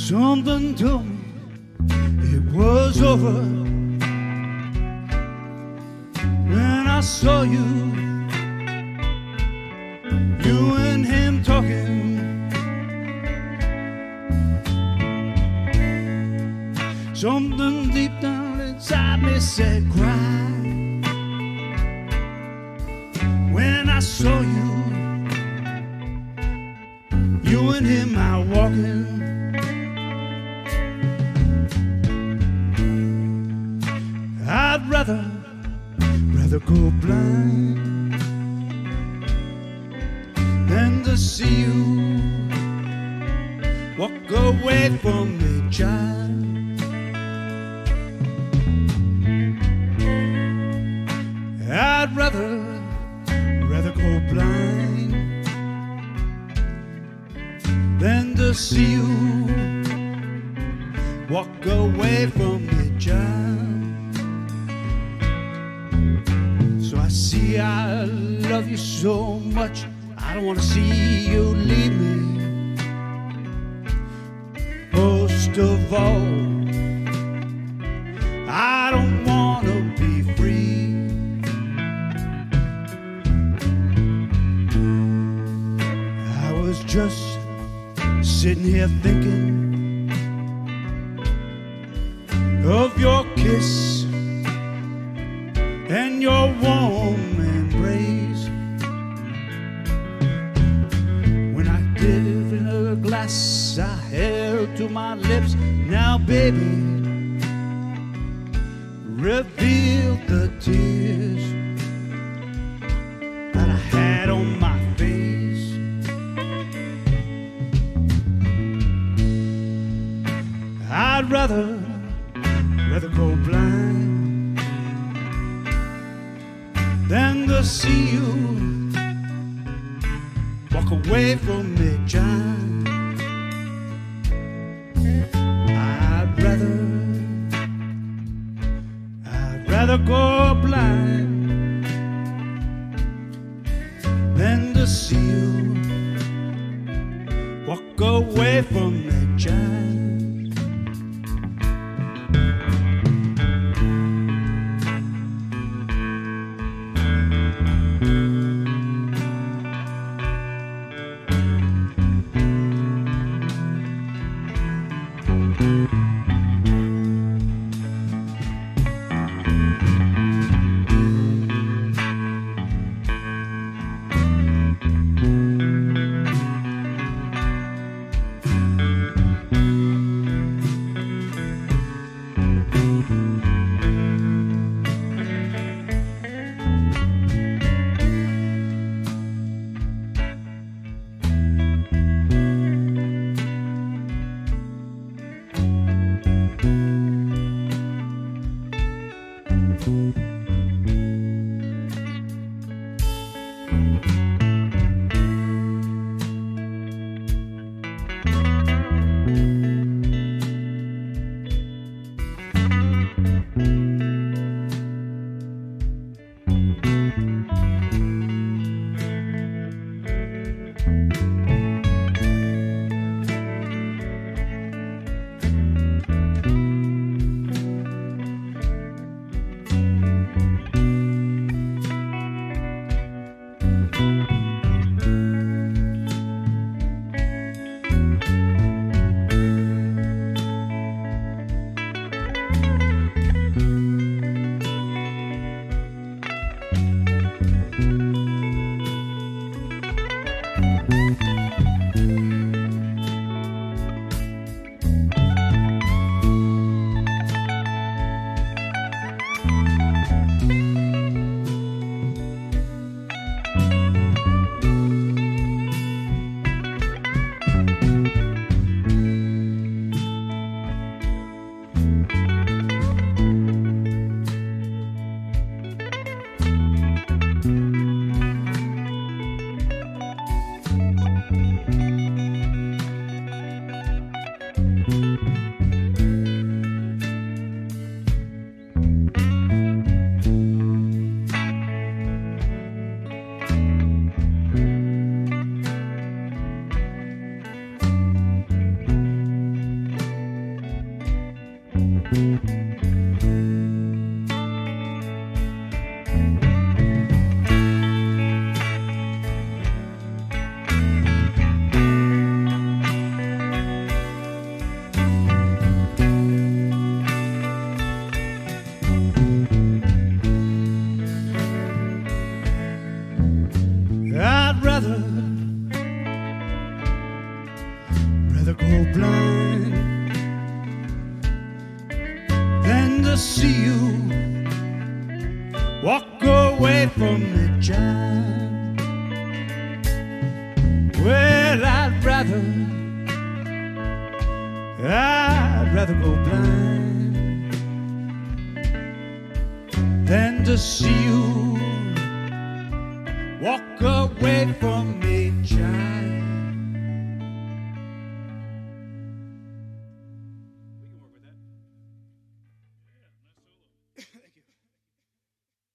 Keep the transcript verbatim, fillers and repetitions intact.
Something told me it was over when I saw you, you and him talking. Something deep down inside me said cry when I saw you, you and him out walking. I'd rather, rather go blind than to see you walk away from me, child. I'd rather, rather go blind than to see you walk away from me, child. So I see I love you so much, I don't want to see you leave me. Most of all, I don't want to be free. I was just sitting here thinking of your kiss and your warm embrace. When I given a glass I held to my lips, now baby, reveal the tears that I had on my face. I'd rather, rather go blind than to see you walk away from me, John. I'd rather, I'd rather go blind than to see you walk away from me, John. rather go blind than to see you walk away from the giant. Well, I'd rather, I'd rather go blind than to see you walk away from me.